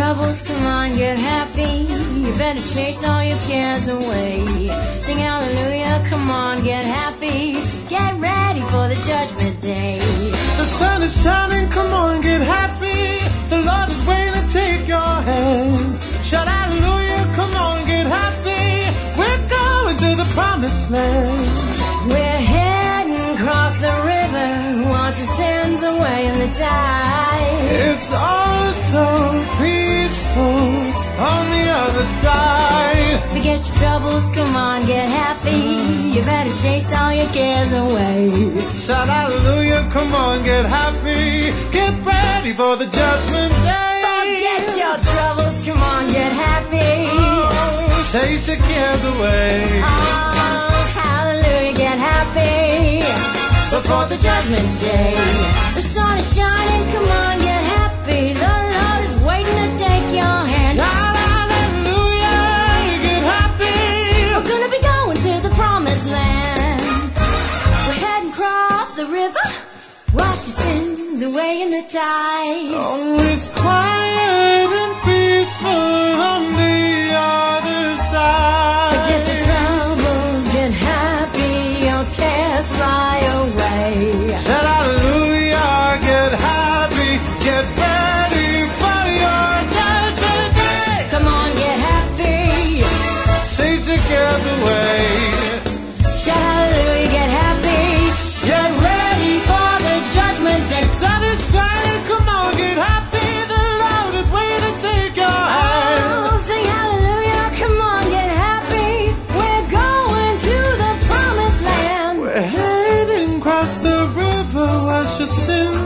troubles, come on, get happy. You better chase all your cares away. Sing hallelujah, come on, get happy. Get ready for the judgment day. The sun is shining, come on, get happy. The Lord is waiting to take your hand. Shout hallelujah, come on, get happy. We're going to the promised land. We're heading across the river, wash your sins away in the tide. It's all so peaceful on the other side. Forget your troubles, come on, get happy. You better chase all your cares away. Shout hallelujah, come on, get happy. Get ready for the judgment day. Forget your troubles, come on, get happy. Oh, chase your cares away. Oh, hallelujah, get happy. Before the judgment day. The sun is shining, come on, get happy. The Lord is waiting to take your hand. Hallelujah, get happy. We're gonna be going to the promised land. We're heading across the river, wash your sins away in the tide. Oh, it's quiet and peaceful on the other side. Forget your troubles, get happy, your cares fly away. Shout hallelujah, get happy, get ready for your judgment day. Come on, get happy. Chase your cares away. Shout hallelujah, get happy. Get ready for the judgment day. Sun is shining, come on, get happy. The Lord is waiting to take your hand. Oh, sing hallelujah, come on, get happy. We're going to the promised land. We're heading across the river, wash your sins